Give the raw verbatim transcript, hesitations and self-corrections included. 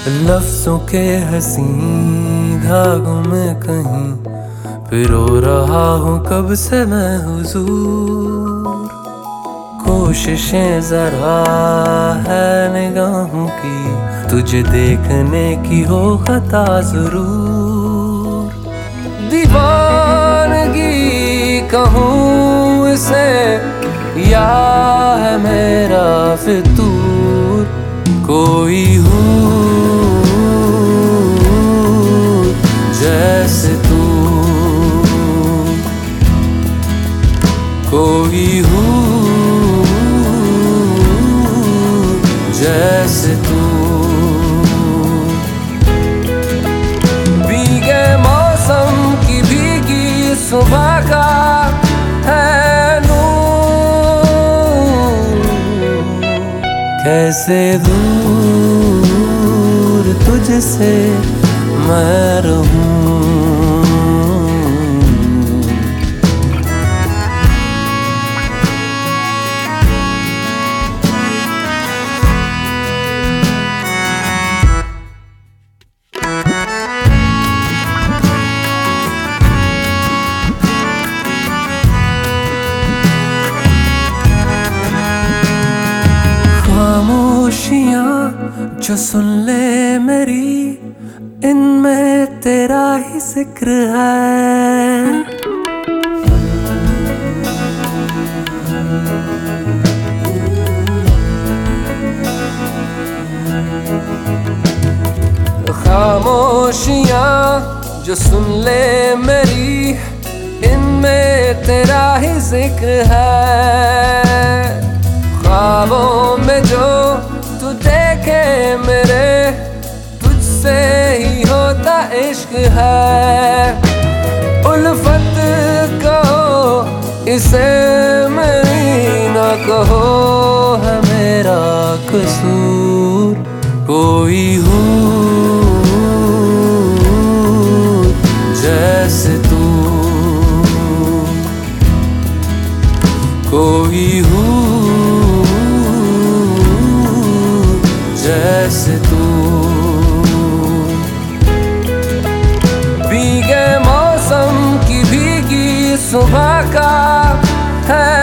लफ्जों के हसी धागों में कहीं पिरो रहा हूँ कब से मैं हुजूर। कोशिशें जरा है निगाहों की तुझे देखने की हो खता जरूर। दीवानगी कहूँ इसे या है मेरा फितूर, कोई हूँ जैसे तू, कोई हूँ जैसे तू। भीगे मौसम की भीगी सुबह का है नूर, कैसे दूर तुझसे मैं रहूं। खामोशियाँ जो सुन ले मेरी, इनमें तेरा ही जिक्र है। खामोशियाँ जो सुन ले मेरी, इनमें तेरा ही जिक्र है। ख्वाबों में जो तू देखे मेरे, तुझसे ही होता इश्क है। उल्फत कहो इसे मेरी ना कहो, है मेरा कसूर, कोई हूँ जैसे तू, कोई हूँ जैसे तू। भीगे मौसम की भीगी सुबह का है